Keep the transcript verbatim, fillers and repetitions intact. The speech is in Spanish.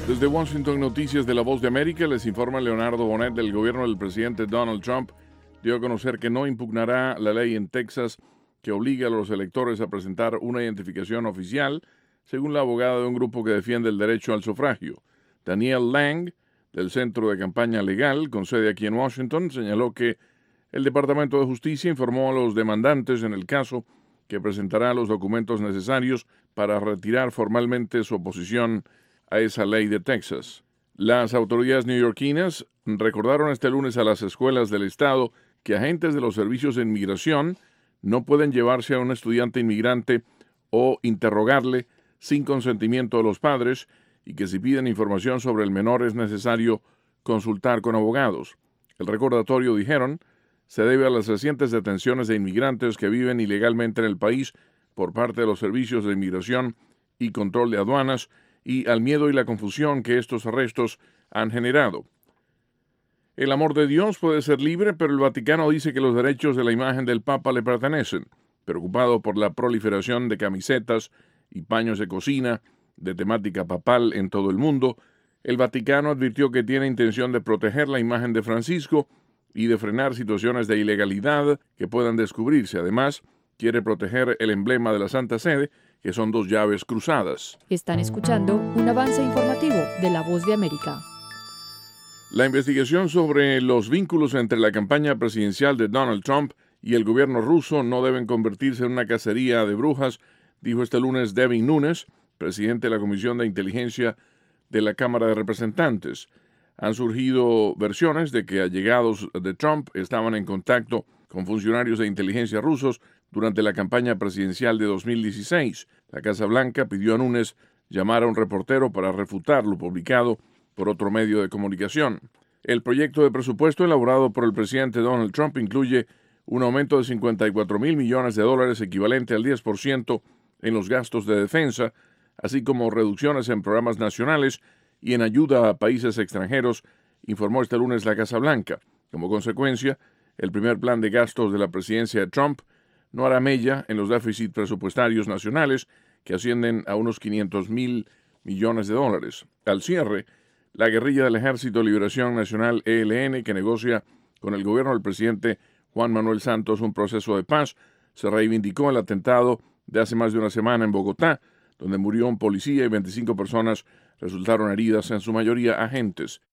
Desde Washington, Noticias de La Voz de América, les informa Leonardo Bonet. Del gobierno del presidente Donald Trump dio a conocer que no impugnará la ley en Texas que obliga a los electores a presentar una identificación oficial, según la abogada de un grupo que defiende el derecho al sufragio. Danielle Lang, del Centro de Campaña Legal, con sede aquí en Washington, señaló que el Departamento de Justicia informó a los demandantes en el caso que presentará los documentos necesarios para retirar formalmente su oposición a esa ley de Texas. Las autoridades neoyorquinas recordaron este lunes a las escuelas del estado que agentes de los servicios de inmigración no pueden llevarse a un estudiante inmigrante o interrogarle sin consentimiento de los padres y que si piden información sobre el menor es necesario consultar con abogados. El recordatorio, dijeron, se debe a las recientes detenciones de inmigrantes que viven ilegalmente en el país por parte de los servicios de inmigración y control de aduanas y al miedo y la confusión que estos arrestos han generado. El amor de Dios puede ser libre, pero el Vaticano dice que los derechos de la imagen del Papa le pertenecen. Preocupado por la proliferación de camisetas y paños de cocina de temática papal en todo el mundo, el Vaticano advirtió que tiene intención de proteger la imagen de Francisco y de frenar situaciones de ilegalidad que puedan descubrirse. Además, quiere proteger el emblema de la Santa Sede, que son dos llaves cruzadas. Están escuchando un avance informativo de La Voz de América. La investigación sobre los vínculos entre la campaña presidencial de Donald Trump y el gobierno ruso no deben convertirse en una cacería de brujas, dijo este lunes Devin Nunes, presidente de la Comisión de Inteligencia de la Cámara de Representantes. Han surgido versiones de que allegados de Trump estaban en contacto con funcionarios de inteligencia rusos durante la campaña presidencial de dos mil dieciséis. La Casa Blanca pidió a Nunes llamar a un reportero para refutar lo publicado por otro medio de comunicación. El proyecto de presupuesto elaborado por el presidente Donald Trump incluye un aumento de cincuenta y cuatro mil millones de dólares, equivalente al diez por ciento en los gastos de defensa, así como reducciones en programas nacionales y en ayuda a países extranjeros, informó este lunes la Casa Blanca. Como consecuencia, el primer plan de gastos de la presidencia de Trump no hará mella en los déficits presupuestarios nacionales, que ascienden a unos quinientos mil millones de dólares. Al cierre, la guerrilla del Ejército de Liberación Nacional, E L N, que negocia con el gobierno del presidente Juan Manuel Santos un proceso de paz, se reivindicó el atentado de hace más de una semana en Bogotá, donde murió un policía y veinticinco personas resultaron heridas, en su mayoría agentes.